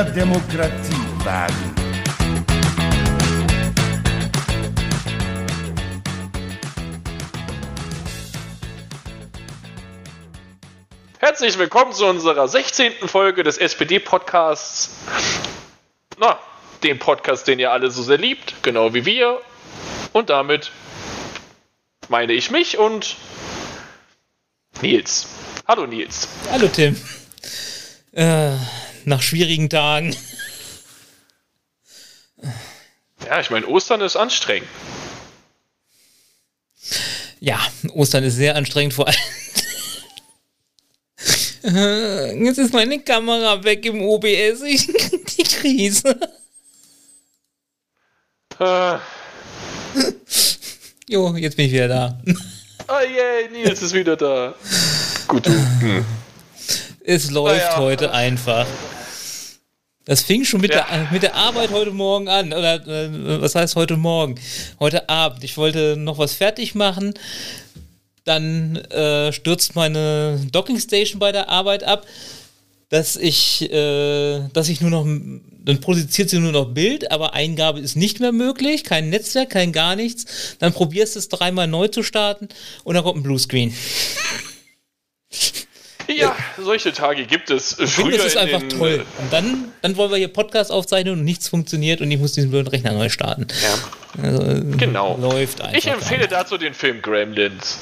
mehr Demokratie wagen. Herzlich willkommen zu unserer 16. Folge des SPD-Podcasts. Dem Podcast, den ihr alle so sehr liebt, genau wie wir. Und damit meine ich mich und Nils. Hallo Nils. Hallo Tim. Nach schwierigen Tagen. Ja, ich meine, Ostern ist anstrengend. Ja, Ostern ist sehr anstrengend, vor allem. Jetzt ist meine Kamera weg im OBS. Ich krieg die Krise. Jo, jetzt bin ich wieder da. Oh yay, Nils ist wieder da. Gut, Es läuft heute einfach. Das fing schon mit der Arbeit heute Morgen an. Oder was heißt heute Morgen? Heute Abend. Ich wollte noch was fertig machen. Dann stürzt meine Dockingstation bei der Arbeit ab, dass ich nur noch, dann produziert sie nur noch Bild, aber Eingabe ist nicht mehr möglich, kein Netzwerk, kein gar nichts. Dann probierst du es dreimal neu zu starten und dann kommt ein Bluescreen. Ja, solche Tage gibt es. Ich finde, das ist einfach toll. Und dann wollen wir hier Podcast aufzeichnen und nichts funktioniert und ich muss diesen blöden Rechner neu starten. Ja. Also, genau. Läuft einfach. Ich empfehle dazu den Film Gremlins.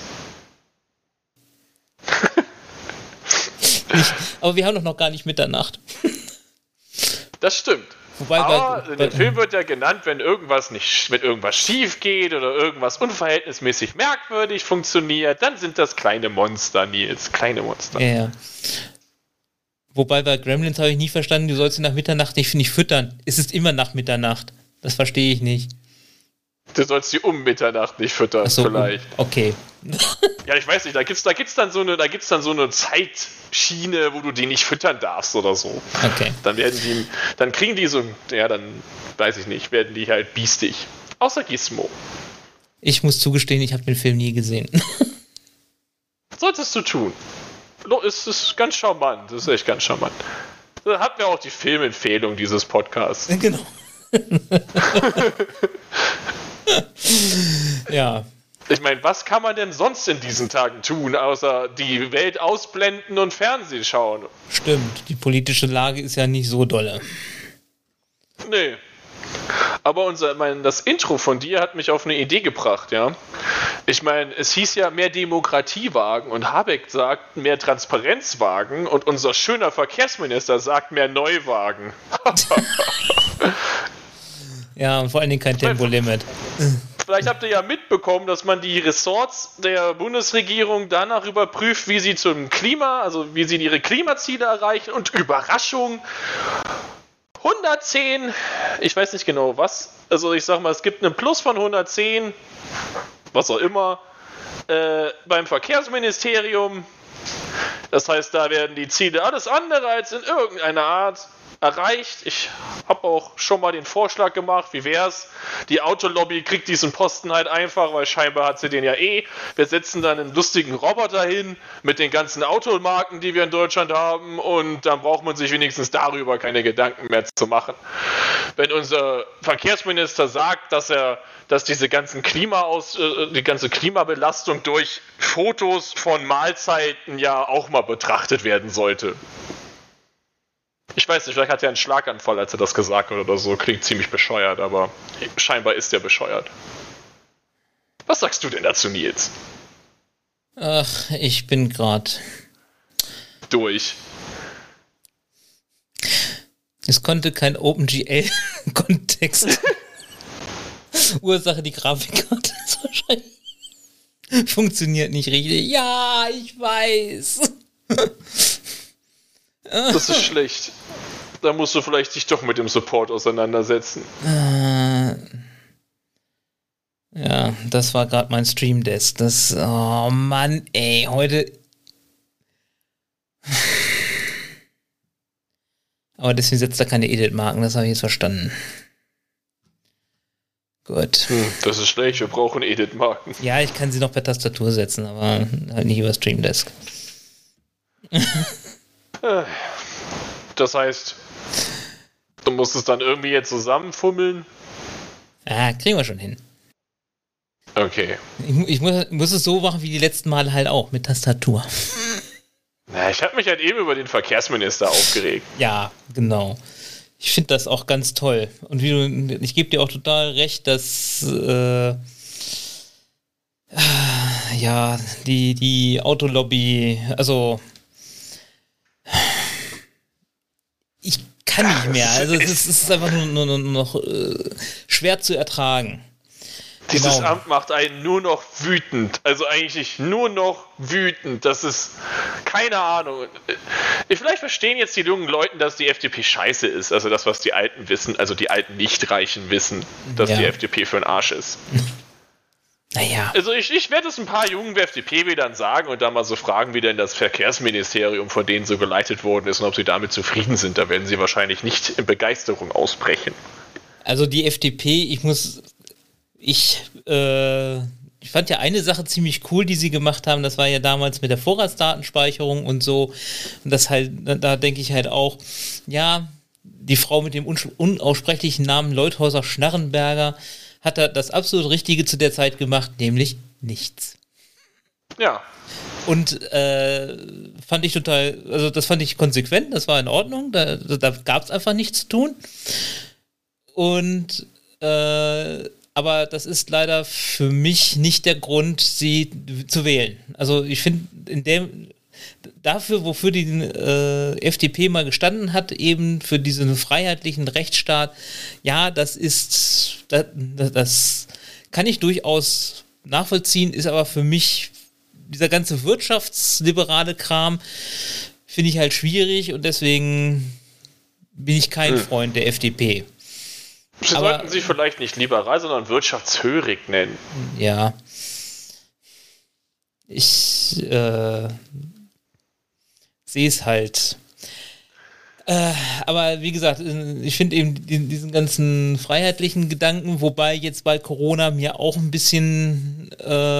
Aber wir haben doch noch gar nicht Mitternacht. Das stimmt. Wobei aber in dem Film wird ja genannt, wenn irgendwas schief geht oder irgendwas unverhältnismäßig merkwürdig funktioniert, dann sind das kleine Monster, Nils. Kleine Monster. Ja. Wobei bei Gremlins habe ich nie verstanden, du sollst sie nach Mitternacht nicht füttern. Es ist immer nach Mitternacht. Das verstehe ich nicht. Du sollst sie um Mitternacht nicht füttern, so, vielleicht. Okay. Ja, ich weiß nicht, da gibt's dann so eine Zeitschiene, wo du die nicht füttern darfst oder so. Okay. Dann kriegen die so, ja, dann weiß ich nicht, werden die halt biestig. Außer Gizmo. Ich muss zugestehen, ich habe den Film nie gesehen. Solltest du tun. Es ist ganz charmant, das ist echt ganz charmant. Da hatten wir auch die Filmempfehlung dieses Podcasts. Genau. Ja. Ich meine, was kann man denn sonst in diesen Tagen tun, außer die Welt ausblenden und Fernsehen schauen? Stimmt, die politische Lage ist ja nicht so dolle. Nee. Aber das Intro von dir hat mich auf eine Idee gebracht, ja. Ich meine, es hieß ja mehr Demokratie wagen und Habeck sagt mehr Transparenz wagen und unser schöner Verkehrsminister sagt mehr Neuwagen. Ja, und vor allen Dingen kein Tempolimit. Vielleicht habt ihr ja mitbekommen, dass man die Ressorts der Bundesregierung danach überprüft, wie sie wie sie ihre Klimaziele erreichen und Überraschung 110, ich weiß nicht genau was, also ich sag mal, es gibt einen Plus von 110, was auch immer, beim Verkehrsministerium. Das heißt, da werden die Ziele alles andere als in irgendeiner Art erreicht. Ich habe auch schon mal den Vorschlag gemacht, wie wär's? Die Autolobby kriegt diesen Posten halt einfach, weil scheinbar hat sie den ja eh. Wir setzen dann einen lustigen Roboter hin mit den ganzen Automarken, die wir in Deutschland haben und dann braucht man sich wenigstens darüber keine Gedanken mehr zu machen. Wenn unser Verkehrsminister sagt, dass die ganze Klimabelastung durch Fotos von Mahlzeiten ja auch mal betrachtet werden sollte. Ich weiß nicht, vielleicht hat er einen Schlaganfall, als er das gesagt hat oder so. Klingt ziemlich bescheuert, aber scheinbar ist er bescheuert. Was sagst du denn dazu, Nils? Ach, ich bin gerade durch. Es konnte kein OpenGL-Kontext. Ursache, die Grafikkarte ist wahrscheinlich. Funktioniert nicht richtig. Ja, ich weiß. Das ist schlecht. Da musst du vielleicht dich doch mit dem Support auseinandersetzen. Ja, das war gerade mein Stream Desk. Oh Mann, ey, heute. Aber deswegen setzt er keine Edit-Marken, das habe ich jetzt verstanden. Gut. Das ist schlecht, wir brauchen Edit-Marken. Ja, ich kann sie noch per Tastatur setzen, aber halt nicht über Stream Desk. Das heißt, Du musst es dann irgendwie jetzt zusammenfummeln. Kriegen wir schon hin. Okay. Ich muss es so machen wie die letzten Male halt auch, mit Tastatur. Na, ich habe mich halt eben über den Verkehrsminister aufgeregt. Ja, genau. Ich finde das auch ganz toll. Und ich gebe dir auch total recht, dass die Autolobby, also ich kann nicht mehr. Also es ist einfach nur noch schwer zu ertragen. Dieses Amt macht einen nur noch wütend. Also eigentlich nur noch wütend. Das ist, keine Ahnung. Vielleicht verstehen jetzt die jungen Leute, dass die FDP scheiße ist. Also das, was die Alten wissen, also die alten Nicht-Reichen wissen, dass die FDP für ein Arsch ist. Naja. Also ich werde es ein paar jungen FDP-Wählern sagen und da mal so fragen, wie denn das Verkehrsministerium von denen so geleitet worden ist und ob sie damit zufrieden sind. Da werden sie wahrscheinlich nicht in Begeisterung ausbrechen. Also die FDP, ich fand ja eine Sache ziemlich cool, die sie gemacht haben, das war ja damals mit der Vorratsdatenspeicherung und so. Und das halt, da denke ich halt auch, ja, die Frau mit dem unaussprechlichen Namen Leuthäuser-Schnarrenberger hat da das absolut Richtige zu der Zeit gemacht, nämlich nichts. Ja. Und fand ich total, also das fand ich konsequent, das war in Ordnung, da gab es einfach nichts zu tun. Und aber das ist leider für mich nicht der Grund, sie zu wählen. Also ich finde, dafür, wofür die FDP mal gestanden hat, eben für diesen freiheitlichen Rechtsstaat, ja, das kann ich durchaus nachvollziehen, ist aber für mich dieser ganze wirtschaftsliberale Kram, finde ich halt schwierig und deswegen bin ich kein Freund der FDP. Sie sollten sie vielleicht nicht liberal, sondern wirtschaftshörig nennen. Ja. Ich sehe es halt. Aber wie gesagt, ich finde eben diesen ganzen freiheitlichen Gedanken, wobei jetzt bei Corona mir auch ein bisschen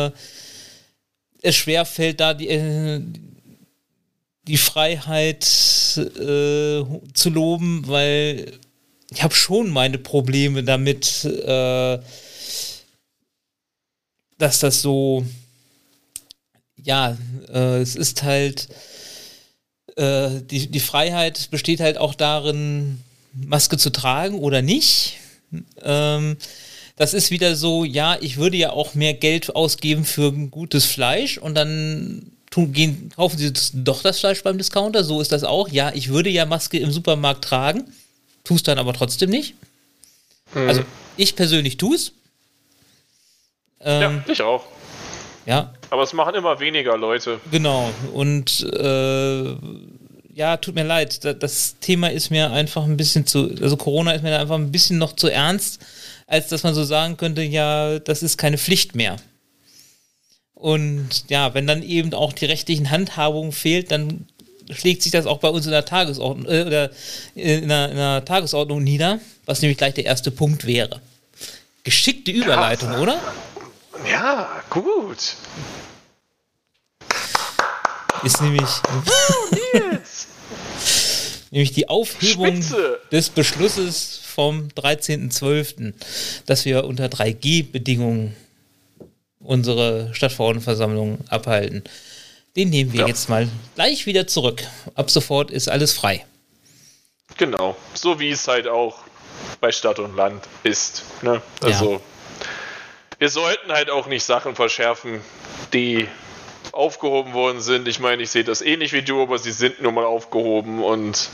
es schwerfällt, da die Freiheit zu loben, weil ich habe schon meine Probleme damit, dass das so, ja, es ist halt, die Freiheit besteht halt auch darin, Maske zu tragen oder nicht. Das ist wieder so, ja, ich würde ja auch mehr Geld ausgeben für gutes Fleisch und dann kaufen sie doch das Fleisch beim Discounter, so ist das auch. Ja, ich würde ja Maske im Supermarkt tragen, tue es dann aber trotzdem nicht. Also ich persönlich tue es. Ja, ich auch. Ja. Aber es machen immer weniger Leute. Genau. Und ja, tut mir leid. Das Thema ist mir einfach ein bisschen also Corona ist mir da einfach ein bisschen noch zu ernst, als dass man so sagen könnte, ja, das ist keine Pflicht mehr. Und ja, wenn dann eben auch die rechtlichen Handhabungen fehlt, dann schlägt sich das auch bei uns in der Tagesordnung oder in der Tagesordnung nieder, was nämlich gleich der erste Punkt wäre. Geschickte Überleitung, oder? Ja, gut. Ist nämlich nämlich die Aufhebung des Beschlusses vom 13.12., dass wir unter 3G-Bedingungen unsere Stadtverordnetenversammlung abhalten. Den nehmen wir jetzt mal gleich wieder zurück. Ab sofort ist alles frei. Genau, so wie es halt auch bei Stadt und Land ist. Ne? Also wir sollten halt auch nicht Sachen verschärfen, die aufgehoben worden sind. Ich meine, ich sehe das ähnlich wie du, aber sie sind nun mal aufgehoben und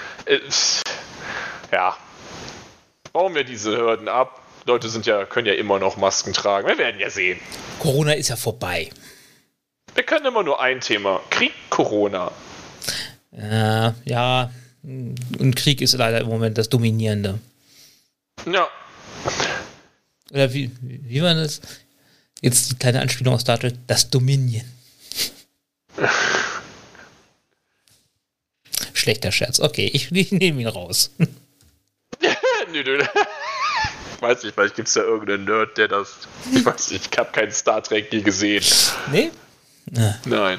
ja, bauen wir diese Hürden ab. Leute können ja immer noch Masken tragen. Wir werden ja sehen. Corona ist ja vorbei. Wir können immer nur ein Thema. Krieg, Corona. Ja, und Krieg ist leider im Moment das Dominierende. Ja. Oder wie war das? Jetzt die kleine Anspielung aus Star Trek. Das Dominion. Schlechter Scherz. Okay, ich nehme ihn raus. Nö. Ich weiß nicht, vielleicht gibt es ja irgendeinen Nerd, der das... Ich weiß nicht, ich habe keinen Star Trek nie gesehen. Nee? Nein.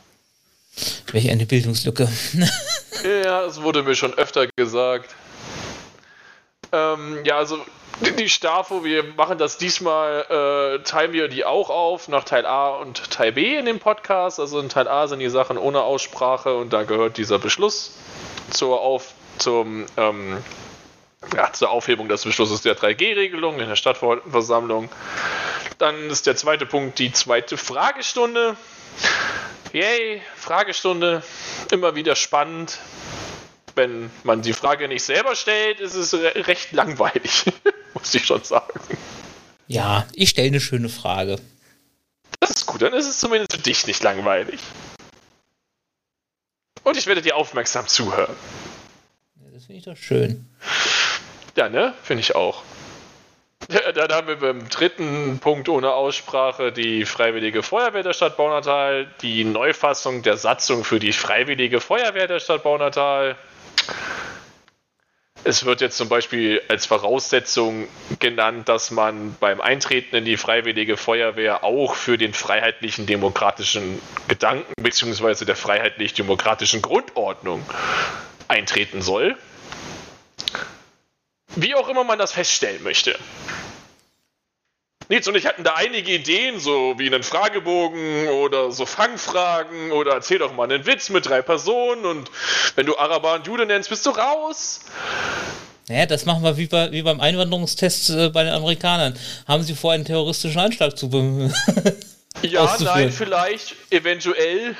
Welche eine Bildungslücke. Ja, es wurde mir schon öfter gesagt. Also die Stafo, wir machen das diesmal, teilen wir die auch auf nach Teil A und Teil B in dem Podcast. Also in Teil A sind die Sachen ohne Aussprache und da gehört dieser Beschluss zur Aufhebung des Beschlusses der 3G-Regelung in der Stadtversammlung. Dann ist der zweite Punkt die zweite Fragestunde. Yay, Fragestunde, immer wieder spannend. Wenn man die Frage nicht selber stellt, ist es recht langweilig, muss ich schon sagen. Ja, ich stelle eine schöne Frage. Das ist gut, dann ist es zumindest für dich nicht langweilig. Und ich werde dir aufmerksam zuhören. Ja, das finde ich doch schön. Ja, ne? Finde ich auch. Ja, dann haben wir beim dritten Punkt ohne Aussprache die Freiwillige Feuerwehr der Stadt Baunatal, die Neufassung der Satzung für die Freiwillige Feuerwehr der Stadt Baunatal. Es wird jetzt zum Beispiel als Voraussetzung genannt, dass man beim Eintreten in die Freiwillige Feuerwehr auch für den freiheitlichen demokratischen Gedanken bzw. der freiheitlich-demokratischen Grundordnung eintreten soll. Wie auch immer man das feststellen möchte. Nils und ich hatten da einige Ideen, so wie einen Fragebogen oder so Fangfragen oder erzähl doch mal einen Witz mit 3 Personen und wenn du Araber und Jude nennst, bist du raus. Naja, das machen wir wie beim Einwanderungstest bei den Amerikanern. Haben sie vor, einen terroristischen Anschlag zu Ja, nein, vielleicht, eventuell.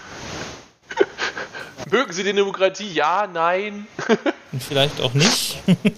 Mögen sie die Demokratie? Ja, nein. Und vielleicht auch nicht.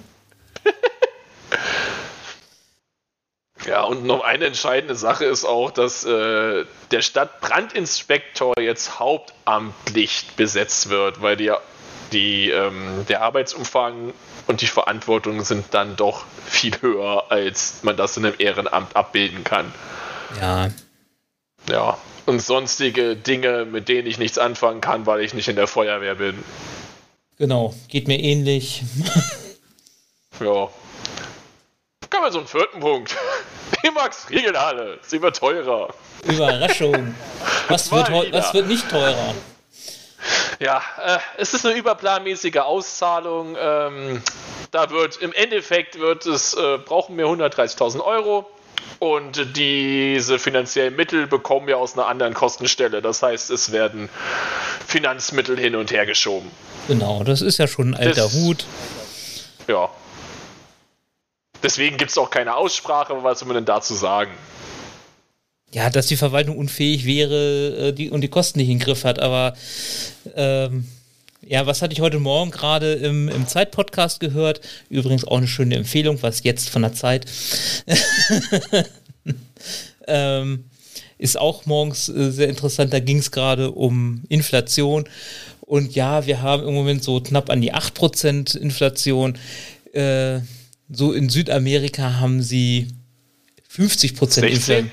Ja, und noch eine entscheidende Sache ist auch, dass der Stadtbrandinspektor jetzt hauptamtlich besetzt wird, weil der Arbeitsumfang und die Verantwortung sind dann doch viel höher, als man das in einem Ehrenamt abbilden kann. Ja. Ja, und sonstige Dinge, mit denen ich nichts anfangen kann, weil ich nicht in der Feuerwehr bin. Genau, geht mir ähnlich. Ja. Kommen wir zum 4. Punkt. Die Max-Riegelhalle. Sie wird teurer. Überraschung. Was wird nicht teurer? Ja, es ist eine überplanmäßige Auszahlung. Da wird im Endeffekt brauchen wir 130.000 Euro. Und diese finanziellen Mittel bekommen wir aus einer anderen Kostenstelle. Das heißt, es werden Finanzmittel hin und her geschoben. Genau, das ist ja schon ein alter Hut. Ja. Deswegen gibt es auch keine Aussprache, was soll man denn dazu sagen? Ja, dass die Verwaltung unfähig wäre und die Kosten nicht in den Griff hat, aber was hatte ich heute Morgen gerade im Zeit-Podcast gehört? Übrigens auch eine schöne Empfehlung, was jetzt von der Zeit. Ist auch morgens sehr interessant, da ging es gerade um Inflation. Und ja, wir haben im Moment so knapp an die 8% Inflation. So in Südamerika haben sie 50% Inflation.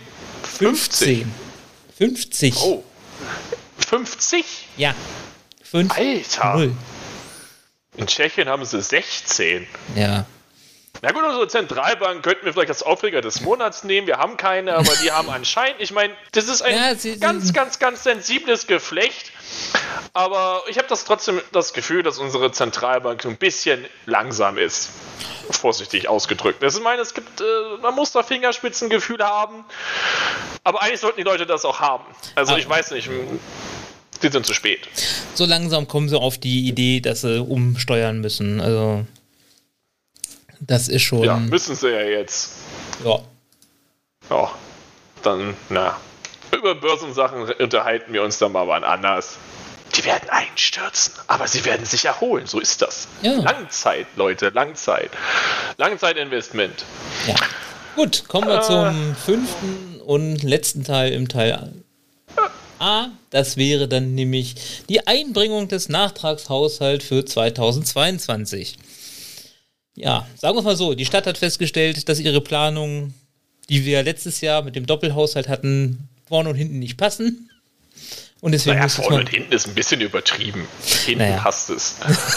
50. Oh. 50? Ja. 5. Alter. 0. In Tschechien haben sie 16. Ja. Na gut, unsere Zentralbank könnten wir vielleicht als Aufreger des Monats nehmen. Wir haben keine, aber die haben anscheinend, ich meine, das ist ein ganz sensibles Geflecht. Aber ich habe trotzdem das Gefühl, dass unsere Zentralbank ein bisschen langsam ist. Vorsichtig ausgedrückt. Ich meine, man muss da Fingerspitzengefühl haben. Aber eigentlich sollten die Leute das auch haben. Also ich weiß nicht, die sind zu spät. So langsam kommen sie auf die Idee, dass sie umsteuern müssen. Also das ist schon... Ja, müssen sie ja jetzt. Ja. Ja, dann, über Börsensachen unterhalten wir uns dann mal wann anders. Die werden einstürzen, aber sie werden sich erholen. So ist das. Ja. Langzeit, Leute, Langzeit. Langzeitinvestment. Ja. Gut, kommen wir zum 5. und letzten Teil im Teil A. Das wäre dann nämlich die Einbringung des Nachtragshaushalts für 2022. Ja, sagen wir es mal so, die Stadt hat festgestellt, dass ihre Planungen, die wir letztes Jahr mit dem Doppelhaushalt hatten, vorne und hinten nicht passen. Und deswegen vorne und hinten ist ein bisschen übertrieben. Hinten passt es.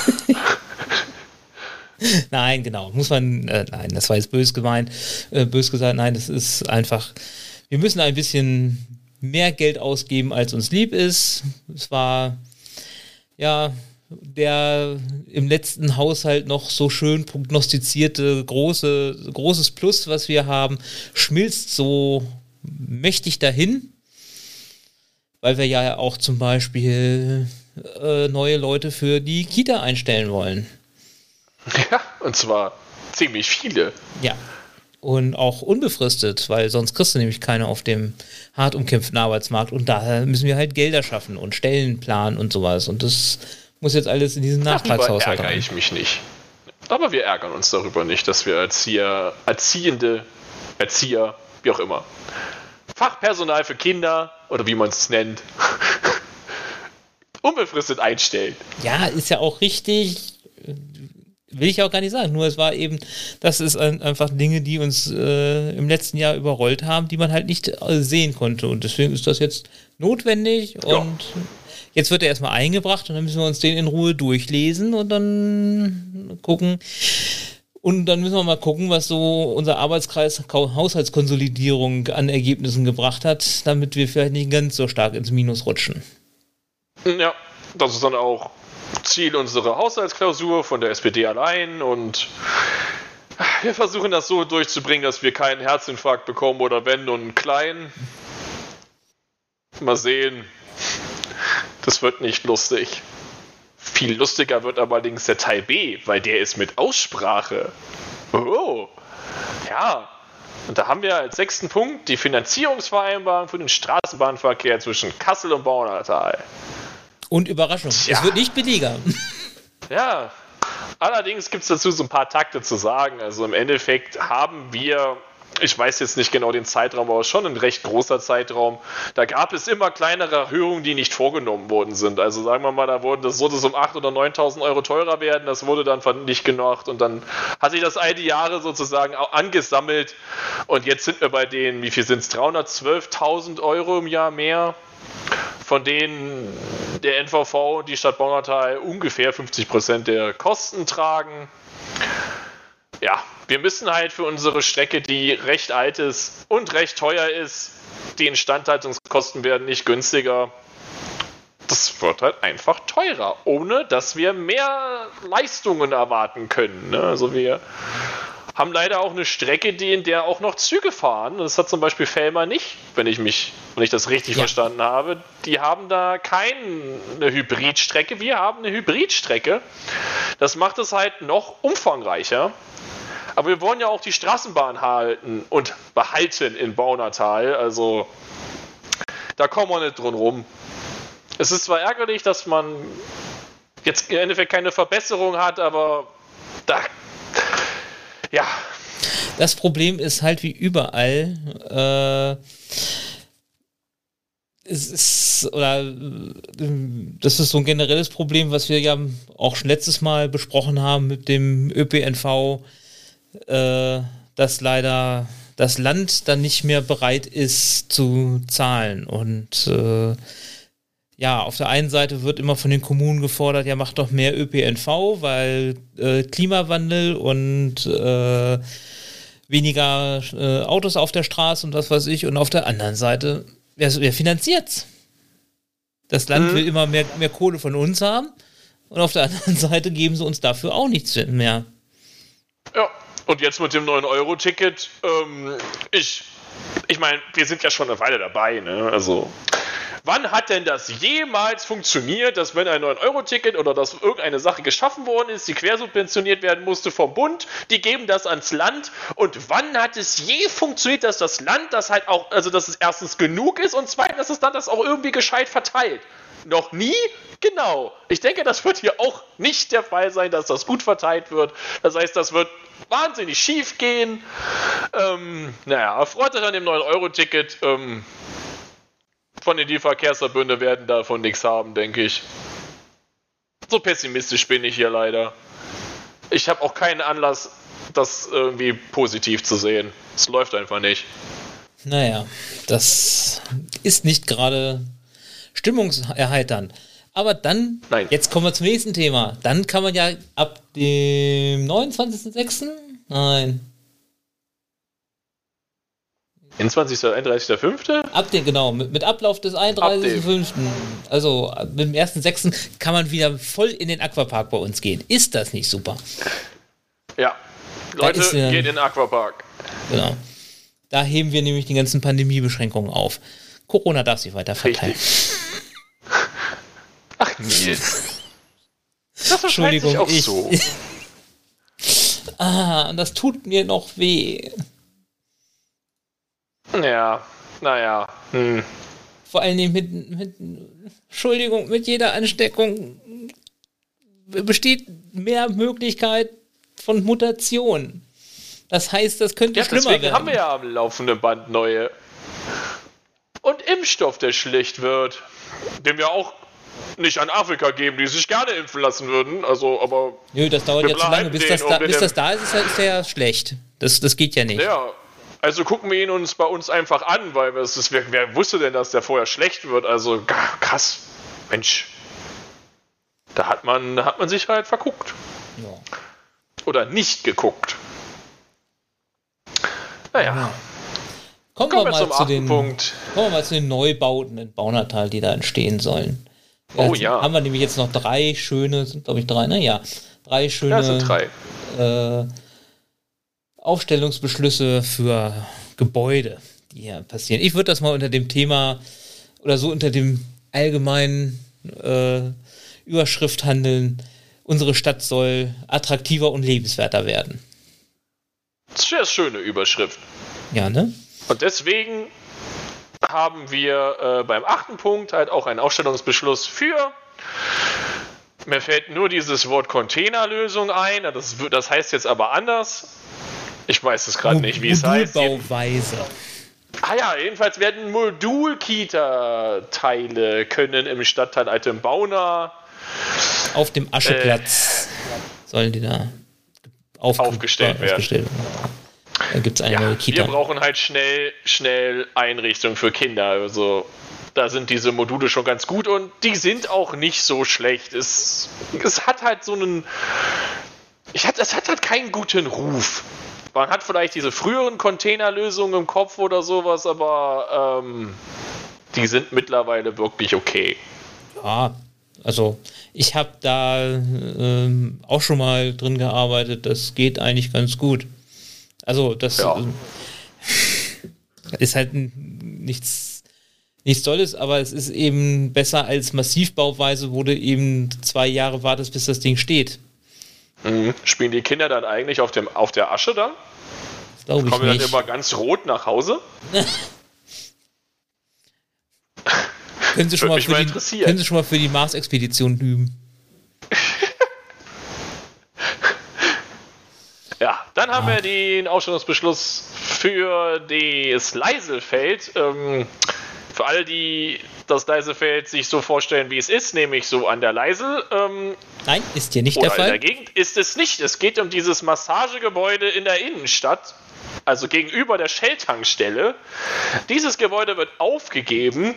Nein, genau. Nein, das war jetzt böse gemeint. Böse gesagt, nein, das ist einfach, wir müssen ein bisschen mehr Geld ausgeben, als uns lieb ist. Es war, der im letzten Haushalt noch so schön prognostizierte großes Plus, was wir haben, schmilzt so mächtig dahin, weil wir ja auch zum Beispiel neue Leute für die Kita einstellen wollen. Ja, und zwar ziemlich viele. Ja, und auch unbefristet, weil sonst kriegst du nämlich keine auf dem hart umkämpften Arbeitsmarkt und daher müssen wir halt Gelder schaffen und Stellen planen und sowas und das muss jetzt alles in diesen Nachtragshaushalt ärgere ich mich nicht. Aber wir ärgern uns darüber nicht, dass wir Erzieher, wie auch immer, Fachpersonal für Kinder oder wie man es nennt, unbefristet einstellen. Ja, ist ja auch richtig, will ich auch gar nicht sagen, nur es war eben, das ist einfach Dinge, die uns im letzten Jahr überrollt haben, die man halt nicht sehen konnte und deswegen ist das jetzt notwendig und jetzt wird er erstmal eingebracht und dann müssen wir uns den in Ruhe durchlesen und dann gucken. Und dann müssen wir mal gucken, was so unser Arbeitskreis Haushaltskonsolidierung an Ergebnissen gebracht hat, damit wir vielleicht nicht ganz so stark ins Minus rutschen. Ja, das ist dann auch Ziel unserer Haushaltsklausur von der SPD allein und wir versuchen das so durchzubringen, dass wir keinen Herzinfarkt bekommen oder wenn, nur einen kleinen. Mal sehen. Das wird nicht lustig. Viel lustiger wird allerdings der Teil B, weil der ist mit Aussprache. Oh, ja. Und da haben wir als 6. Punkt die Finanzierungsvereinbarung für den Straßenbahnverkehr zwischen Kassel und Baunatal. Und Überraschung, es wird nicht billiger. Ja, allerdings gibt es dazu so ein paar Takte zu sagen. Also im Endeffekt haben wir, ich weiß jetzt nicht genau den Zeitraum, aber schon ein recht großer Zeitraum. Da gab es immer kleinere Erhöhungen, die nicht vorgenommen worden sind. Also sagen wir mal, das sollte es um 8.000 oder 9.000 Euro teurer werden. Das wurde dann nicht gemacht und dann hat sich das all die Jahre sozusagen auch angesammelt. Und jetzt sind wir bei denen, wie viel sind es? 312.000 Euro im Jahr mehr. Von denen der NVV, die Stadt Baunatal, ungefähr 50% der Kosten tragen. Ja, wir müssen halt für unsere Strecke, die recht alt ist und recht teuer ist, die Instandhaltungskosten werden nicht günstiger. Das wird halt einfach teurer, ohne dass wir mehr Leistungen erwarten können. Ne? Also wir haben leider auch eine Strecke, in der auch noch Züge fahren. Das hat zum Beispiel Fellmar nicht, wenn ich das richtig verstanden habe. Die haben da keine Hybridstrecke. Wir haben eine Hybridstrecke. Das macht es halt noch umfangreicher. Aber wir wollen ja auch die Straßenbahn halten und behalten in Baunatal. Also da kommen wir nicht drum rum. Es ist zwar ärgerlich, dass man jetzt im Endeffekt keine Verbesserung hat, aber da... Ja. Das Problem ist halt wie überall, das ist so ein generelles Problem, was wir ja auch schon letztes Mal besprochen haben mit dem ÖPNV, dass leider das Land dann nicht mehr bereit ist zu zahlen und ja, auf der einen Seite wird immer von den Kommunen gefordert, ja, macht doch mehr ÖPNV, weil Klimawandel und weniger Autos auf der Straße und was weiß ich. Und auf der anderen Seite, wer finanziert's? Das Land will immer mehr Kohle von uns haben und auf der anderen Seite geben sie uns dafür auch nichts mehr. Ja, und jetzt mit dem 9-Euro-Ticket, ich meine, wir sind ja schon eine Weile dabei, ne? Also... Wann hat denn das jemals funktioniert, dass wenn ein 9-Euro-Ticket oder dass irgendeine Sache geschaffen worden ist, die quersubventioniert werden musste vom Bund, die geben das ans Land und wann hat es je funktioniert, dass das Land das halt auch, also dass es erstens genug ist und zweitens, dass es dann das auch irgendwie gescheit verteilt? Noch nie? Genau. Ich denke, das wird hier auch nicht der Fall sein, dass das gut verteilt wird. Das heißt, das wird wahnsinnig schief gehen. Erfreut euch an dem 9-Euro-Ticket. Von den Verkehrsverbünde werden davon nichts haben, denke ich. So pessimistisch bin ich hier leider. Ich habe auch keinen Anlass, das irgendwie positiv zu sehen. Es läuft einfach nicht. Naja, das ist nicht gerade stimmungserheiternd. Aber dann, Jetzt kommen wir zum nächsten Thema. Dann kann man ja ab dem 29.06. 21. oder 31.05.? Genau, mit Ablauf des 31.05. Also mit dem 1.06. kann man wieder voll in den Aquapark bei uns gehen. Ist das nicht super? Ja, Leute, geht in den Aquapark. Genau. Da heben wir nämlich die ganzen Pandemiebeschränkungen auf. Corona darf sich weiter verteilen. Ach, Nils. Das Entschuldigung, sich auch so. Das tut mir noch weh. Ja, naja. Vor allen Dingen mit jeder Ansteckung besteht mehr Möglichkeit von Mutation. Das heißt, das könnte schlimmer werden. Deswegen haben wir ja am laufenden Band neue. Und Impfstoff, der schlecht wird. Den wir auch nicht an Afrika geben, die sich gerne impfen lassen würden. Also, aber. Nö, das dauert ja zu lange. Bis das da ist, ist der ja schlecht. Das geht ja nicht. Ja. Also gucken wir ihn uns bei uns einfach an, weil wer wusste denn, dass der vorher schlecht wird? Also krass, Mensch, da hat man sich halt verguckt. Ja. Oder nicht geguckt. Naja. Kommen wir mal zu den Neubauten in Baunatal, die da entstehen sollen. Oh ja. Haben wir nämlich jetzt noch drei schöne, sind glaube ich drei, ne? Ja. Drei schöne. Ja, sind drei. Aufstellungsbeschlüsse für Gebäude, die hier passieren. Ich würde das mal unter dem Thema oder so unter dem allgemeinen Überschrift handeln. Unsere Stadt soll attraktiver und lebenswerter werden. Sehr schöne Überschrift. Ja, ne? Und deswegen haben wir beim 8. Punkt halt auch einen Aufstellungsbeschluss für. Mir fällt nur dieses Wort Containerlösung ein. Das heißt jetzt aber anders. Ich weiß es gerade nicht, wie es heißt. Modulbauweise. Ja, jedenfalls werden Modul-Kita-Teile können im Stadtteil Altenbauna auf dem Ascheplatz sollen die da aufgestellt werden. Da gibt es eine neue Kita. Wir brauchen halt schnell Einrichtungen für Kinder. Also da sind diese Module schon ganz gut und die sind auch nicht so schlecht. Es hat halt es hat halt keinen guten Ruf. Man hat vielleicht diese früheren Containerlösungen im Kopf oder sowas, aber die sind mittlerweile wirklich okay. Ja, also ich habe da auch schon mal drin gearbeitet. Das geht eigentlich ganz gut. Also das ist halt nichts Tolles, aber es ist eben besser als Massivbauweise, wo du eben 2 Jahre wartest, bis das Ding steht. Spielen die Kinder dann eigentlich auf der Asche dann? Kommen wir dann immer ganz rot nach Hause? Können Sie schon mal für die Mars-Expedition üben? Ja, dann haben wir den Ausstellungsbeschluss für das Leiselfeld. Für alle, die das Leiselfeld sich so vorstellen, wie es ist, nämlich so an der Leisel. Nein, ist hier nicht der Fall. In der Gegend ist es nicht. Es geht um dieses Massagegebäude in der Innenstadt, also gegenüber der Shell-Tankstelle. Dieses Gebäude wird aufgegeben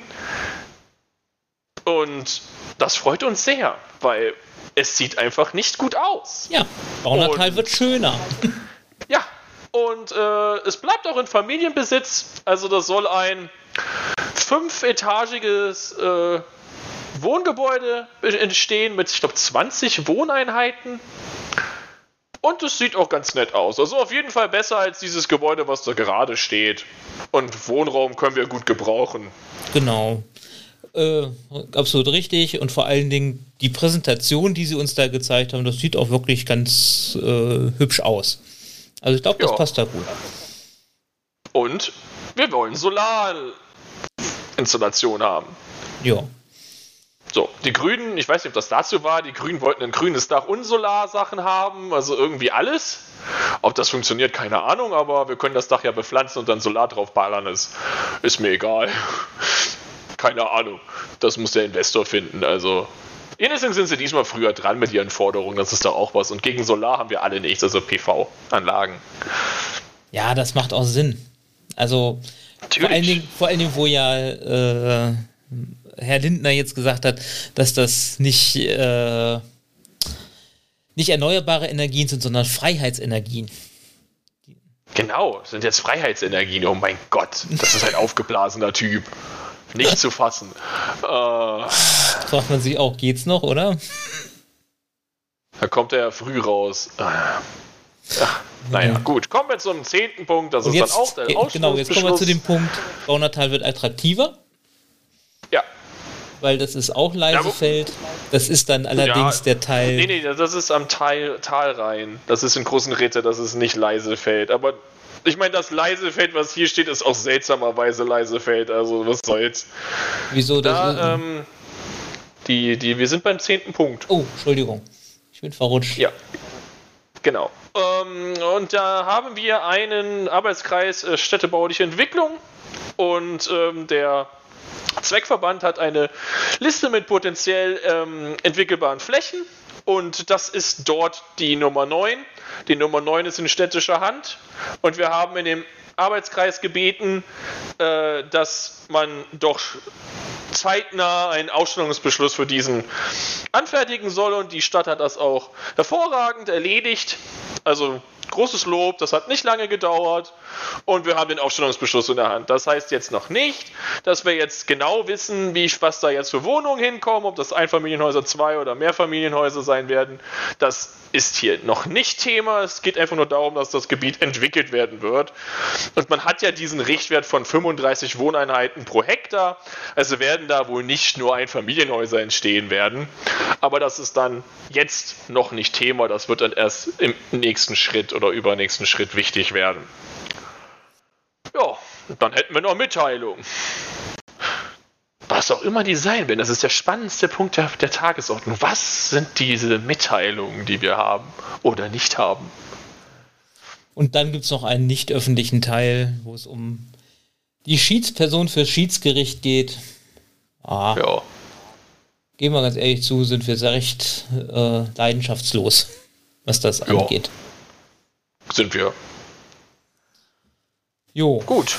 und das freut uns sehr, weil es sieht einfach nicht gut aus. Ja, Baunatal wird schöner. Ja, und es bleibt auch in Familienbesitz. Also das soll ein 5-etagiges Wohngebäude entstehen mit, ich glaube, 20 Wohneinheiten. Und es sieht auch ganz nett aus. Also auf jeden Fall besser als dieses Gebäude, was da gerade steht. Und Wohnraum können wir gut gebrauchen. Genau. Absolut richtig. Und vor allen Dingen die Präsentation, die sie uns da gezeigt haben, das sieht auch wirklich ganz hübsch aus. Also ich glaube, das passt da gut. Und wir wollen Solarinstallation haben. Ja. So, die Grünen, ich weiß nicht, ob das dazu war, die Grünen wollten ein grünes Dach und Solarsachen haben, also irgendwie alles. Ob das funktioniert, keine Ahnung, aber wir können das Dach ja bepflanzen und dann Solar drauf ballern, ist mir egal. Keine Ahnung, das muss der Investor finden, also. Jedenfalls sind sie diesmal früher dran mit ihren Forderungen, das ist doch auch was. Und gegen Solar haben wir alle nichts, also PV-Anlagen. Ja, das macht auch Sinn. Also vor allen Dingen, wo ja Herr Lindner jetzt gesagt hat, dass das nicht erneuerbare Energien sind, sondern Freiheitsenergien. Genau, sind jetzt Freiheitsenergien. Oh mein Gott, das ist ein aufgeblasener Typ. Nicht zu fassen. Fragt man sich auch, geht's noch, oder? Da kommt er ja früh raus. Naja, gut. Kommen wir zum 10. Punkt. Das ist jetzt, dann auch der Ausschlussbeschluss. Genau, jetzt kommen wir zu dem Punkt, Baunatal wird attraktiver. Ja. Weil das ist auch Leisefeld. Das ist dann allerdings der Teil... Nee, das ist am Talrhein. Das ist in Großenritte, das ist nicht Leisefeld. Aber ich meine, das Leisefeld, was hier steht, ist auch seltsamerweise Leisefeld. Also, was soll's. Wieso das? Wir sind beim 10. Punkt. Oh, Entschuldigung. Ich bin verrutscht. Ja, genau. Und da haben wir einen Arbeitskreis städtebauliche Entwicklung und der Zweckverband hat eine Liste mit potenziell entwickelbaren Flächen und das ist dort die Nummer 9. Die Nummer 9 ist in städtischer Hand und wir haben in dem Arbeitskreis gebeten, dass man doch zeitnah einen Ausstellungsbeschluss für diesen anfertigen soll und die Stadt hat das auch hervorragend erledigt. Also großes Lob, das hat nicht lange gedauert und wir haben den Aufstellungsbeschluss in der Hand. Das heißt jetzt noch nicht, dass wir jetzt genau wissen, was da jetzt für Wohnungen hinkommen, ob das Einfamilienhäuser, 2 oder Mehrfamilienhäuser sein werden. Das ist hier noch nicht Thema. Es geht einfach nur darum, dass das Gebiet entwickelt werden wird. Und man hat ja diesen Richtwert von 35 Wohneinheiten pro Hektar. Also werden da wohl nicht nur Einfamilienhäuser entstehen werden. Aber das ist dann jetzt noch nicht Thema. Das wird dann erst im nächsten Schritt oder übernächsten Schritt wichtig werden. Ja, dann hätten wir noch Mitteilungen. Was auch immer die sein werden, das ist der spannendste Punkt der Tagesordnung. Was sind diese Mitteilungen, die wir haben oder nicht haben? Und dann gibt es noch einen nicht öffentlichen Teil, wo es um die Schiedsperson fürs Schiedsgericht geht. Ja. Gehen wir ganz ehrlich zu, sind wir sehr recht leidenschaftslos, was das angeht. Sind wir. Jo. Gut.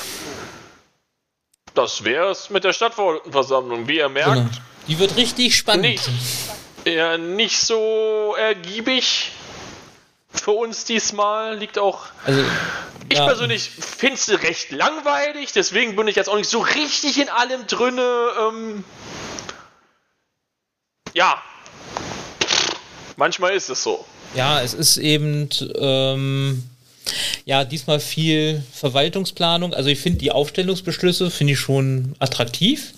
Das wäre es mit der Stadtversammlung. Wie ihr merkt... Genau. Die wird richtig spannend. Nicht so ergiebig für uns diesmal. Liegt auch... Also, ich persönlich finde es recht langweilig, deswegen bin ich jetzt auch nicht so richtig in allem drinne. Manchmal ist es so. Ja, es ist eben... diesmal viel Verwaltungsplanung. Also ich finde die Aufstellungsbeschlüsse finde ich schon attraktiv.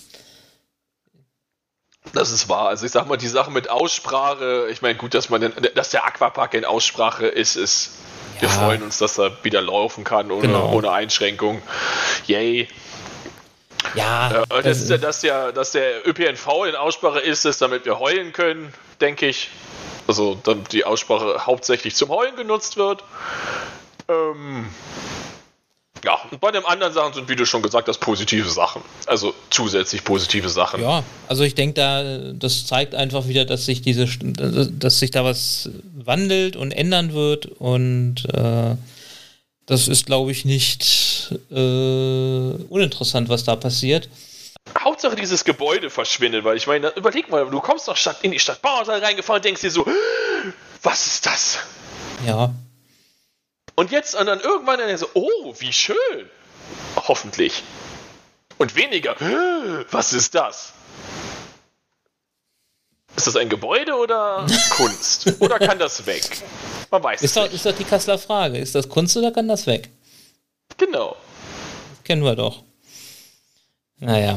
Das ist wahr. Also ich sag mal, die Sache mit Aussprache, ich meine, gut, dass der Aquapark in Aussprache ist. Wir freuen uns, dass er wieder laufen kann ohne Einschränkung. Yay. Ja. Dass der ÖPNV in Aussprache ist, damit wir heulen können, denke ich. Also damit die Aussprache hauptsächlich zum Heulen genutzt wird. Und bei den anderen Sachen sind, wie du schon gesagt hast, positive Sachen. Also zusätzlich positive Sachen. Ja, also ich denke, das zeigt einfach wieder, dass sich da was wandelt und ändern wird und das ist, glaube ich, nicht uninteressant, was da passiert. Hauptsache dieses Gebäude verschwindet, weil ich meine, überleg mal, du kommst doch in die Stadt Baunatal reingefahren und denkst dir so, was ist das? Ja. Und dann irgendwann so, oh, wie schön. Hoffentlich. Und weniger, was ist das? Ist das ein Gebäude oder Kunst? Oder kann das weg? Man weiß es nicht. Ist doch die Kasseler Frage. Ist das Kunst oder kann das weg? Genau. Das kennen wir doch. Naja.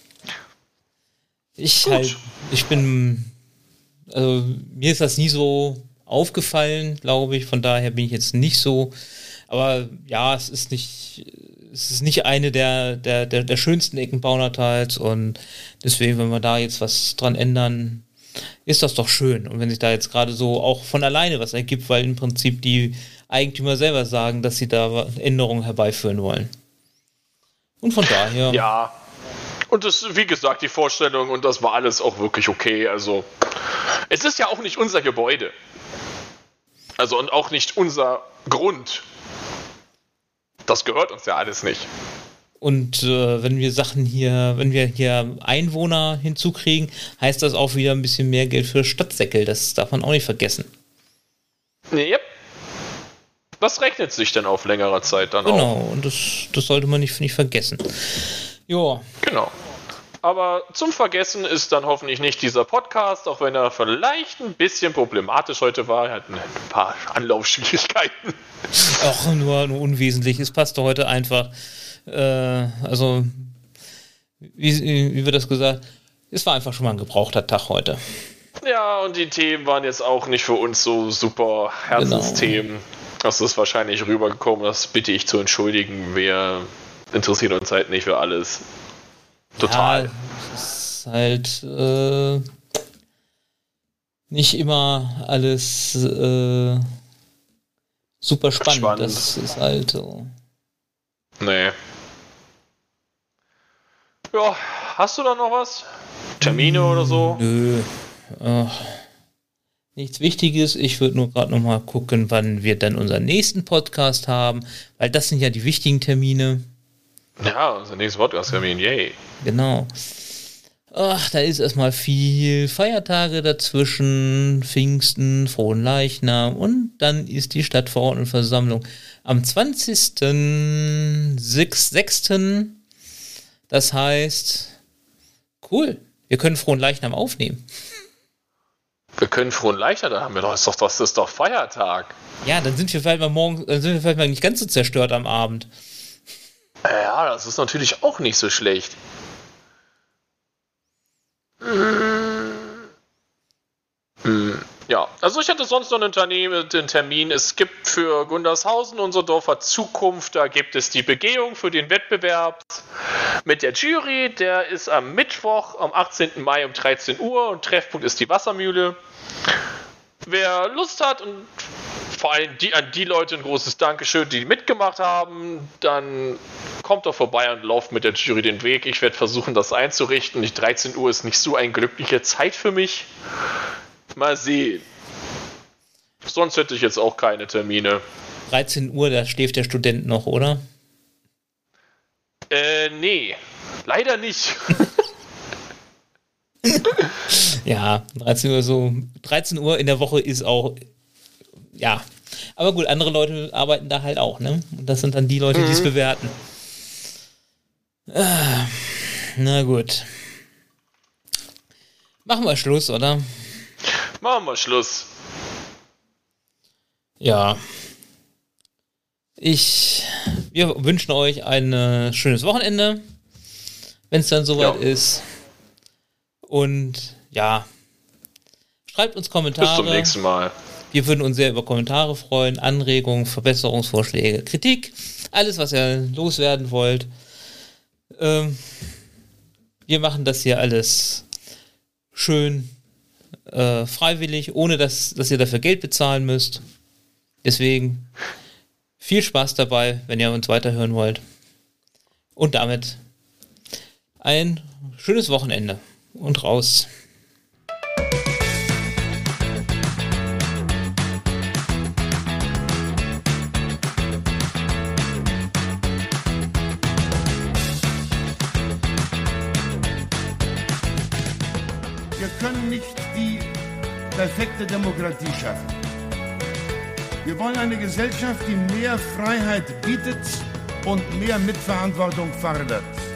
Mir ist das nie so aufgefallen, glaube ich, von daher bin ich jetzt nicht so, aber ja, es ist nicht eine der schönsten Ecken Baunatals und deswegen, wenn wir da jetzt was dran ändern, ist das doch schön und wenn sich da jetzt gerade so auch von alleine was ergibt, weil im Prinzip die Eigentümer selber sagen, dass sie da Änderungen herbeiführen wollen. Und von daher... Ja, und das, wie gesagt, die Vorstellung und das war alles auch wirklich okay, also es ist ja auch nicht unser Gebäude. Also und auch nicht unser Grund. Das gehört uns ja alles nicht. Und wenn wir hier Einwohner hinzukriegen, heißt das auch wieder ein bisschen mehr Geld für Stadtsäckel. Das darf man auch nicht vergessen. Yep. das rechnet sich dann auf längere Zeit dann auch. Genau, und das sollte man nicht vergessen. Ja. Genau. Aber zum Vergessen ist dann hoffentlich nicht dieser Podcast, auch wenn er vielleicht ein bisschen problematisch heute war. Er hat ein paar Anlaufschwierigkeiten. Ach, nur unwesentlich. Es passte heute einfach. Also, wie wird das gesagt? Es war einfach schon mal ein gebrauchter Tag heute. Ja, und die Themen waren jetzt auch nicht für uns so super Herzensthemen. Genau. Das ist wahrscheinlich rübergekommen. Das bitte ich zu entschuldigen. Wir interessieren uns halt nicht für alles. Total. Ja, es ist halt nicht immer alles super spannend. Das ist halt so. Nee. Ja, hast du da noch was? Termine oder so? Nö. Nichts Wichtiges. Ich würde nur gerade noch mal gucken, wann wir dann unseren nächsten Podcast haben, weil das sind ja die wichtigen Termine. Ja, unser nächster Podcast-Termin, yay. Genau. Ach, da ist erstmal viel Feiertage dazwischen, Pfingsten, Frohen Leichnam und dann ist die Stadtverordnetenversammlung am 20.06. Das heißt, cool, wir können Frohen Leichnam aufnehmen. Wir können Frohen Leichnam, da haben wir doch, das ist doch Feiertag. Ja, dann sind wir vielleicht mal nicht ganz so zerstört am Abend. Ja, das ist natürlich auch nicht so schlecht. Ja, also ich hatte sonst noch einen Termin. Es gibt für Gundershausen, unser Dorfer Zukunft, da gibt es die Begehung für den Wettbewerb mit der Jury. Der ist am Mittwoch, am 18. Mai um 13 Uhr und Treffpunkt ist die Wassermühle. Wer Lust hat und vor allem an die Leute ein großes Dankeschön, die mitgemacht haben, dann kommt doch vorbei und lauft mit der Jury den Weg. Ich werde versuchen, das einzurichten. 13 Uhr ist nicht so eine glückliche Zeit für mich. Mal sehen. Sonst hätte ich jetzt auch keine Termine. 13 Uhr, da schläft der Student noch, oder? Nee. Leider nicht. Ja, 13 Uhr so. 13 Uhr in der Woche ist auch. Ja. Aber gut, andere Leute arbeiten da halt auch, ne? Und das sind dann die Leute, die es bewerten. Na gut. Machen wir Schluss, oder? Machen wir Schluss. Ja. Wir wünschen euch ein schönes Wochenende, wenn es dann soweit ist. Und ja, schreibt uns Kommentare. Bis zum nächsten Mal. Wir würden uns sehr über Kommentare freuen, Anregungen, Verbesserungsvorschläge, Kritik, alles, was ihr loswerden wollt. Wir machen das hier alles schön freiwillig, ohne dass ihr dafür Geld bezahlen müsst. Deswegen viel Spaß dabei, wenn ihr uns weiterhören wollt. Und damit ein schönes Wochenende und raus. Wir können nicht die perfekte Demokratie schaffen. Wir wollen eine Gesellschaft, die mehr Freiheit bietet und mehr Mitverantwortung fordert.